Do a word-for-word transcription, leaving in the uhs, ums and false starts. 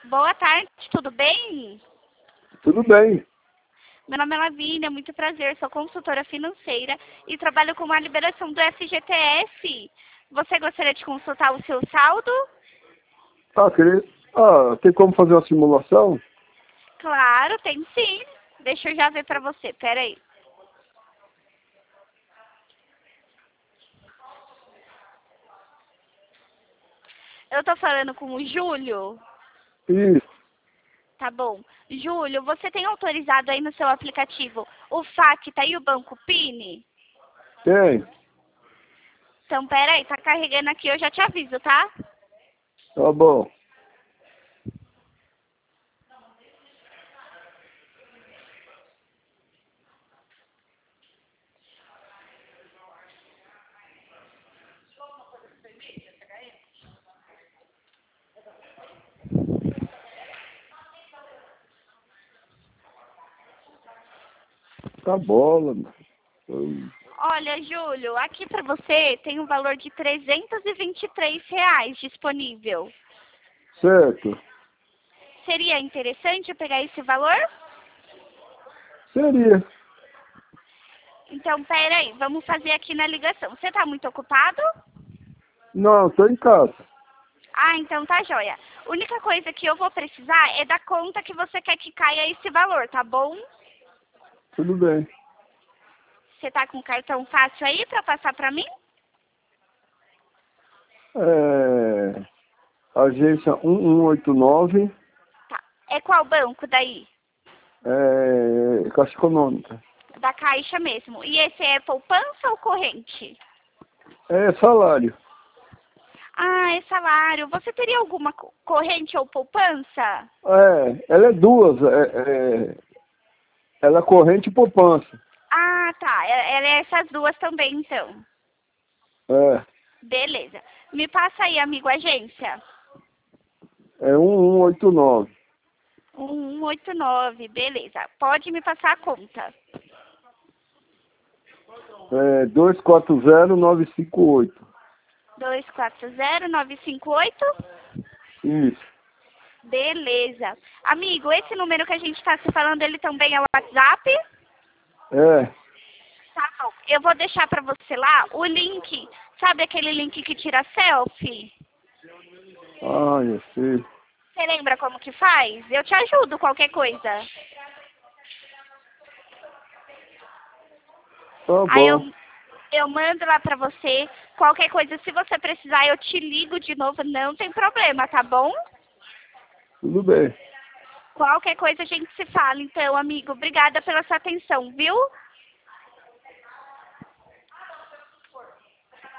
Boa tarde, tudo bem? Tudo bem. Meu nome é Lavínia, muito prazer, sou consultora financeira e trabalho com a liberação do F G T S. Você gostaria de consultar o seu saldo? Ah, queria... ah, tem como fazer uma simulação? Claro, tem sim. Deixa eu já ver pra você, pera aí. Eu tô falando com o Júlio? Isso, Tá bom. Júlio, você tem autorizado aí no seu aplicativo o Facta e o Banco Pini? tem. Então, pera aí, tá carregando aqui, eu já te aviso, tá? Tá bom. Tá bola, mano. Hum, Olha, Júlio, aqui pra você tem um valor de trezentos e vinte e três reais disponível. Certo. Seria interessante eu pegar esse valor? Seria. Então, pera aí, vamos fazer aqui na ligação. Você tá muito ocupado? Não, tô em casa. Ah, então tá joia. Única coisa que eu vou precisar é da conta que você quer que caia esse valor, tá bom? Tudo bem. Você tá com cartão fácil aí pra passar pra mim? É... Agência um um oito nove, Tá. É qual banco daí? é... Caixa Econômica. Da Caixa mesmo. E esse é poupança ou corrente? É salário. Ah, é salário. Você teria alguma co- corrente ou poupança? É, ela é duas. É, é... Ela é corrente e poupança. Ah, tá. É, é essas duas também, então. É. Beleza. Me passa aí, amigo, agência. É um um oito nove. um um oito nove, beleza. Pode me passar a conta. É dois quatro zero nove cinco oito. dois quatro zero nove cinco oito. Isso. Beleza. Amigo, esse número que a gente está se falando, ele também é o WhatsApp? É. Tá bom. Eu vou deixar para você lá o link. Sabe aquele link que tira selfie? Ah, eu sei. Você lembra como que faz? Eu te ajudo, qualquer coisa. Tá Aí eu, bom. eu mando lá pra você. Qualquer coisa, se você precisar, eu te ligo de novo. Não tem problema, tá bom? Tudo bem. Qualquer coisa a gente se fala. Então, amigo, obrigada pela sua atenção, viu?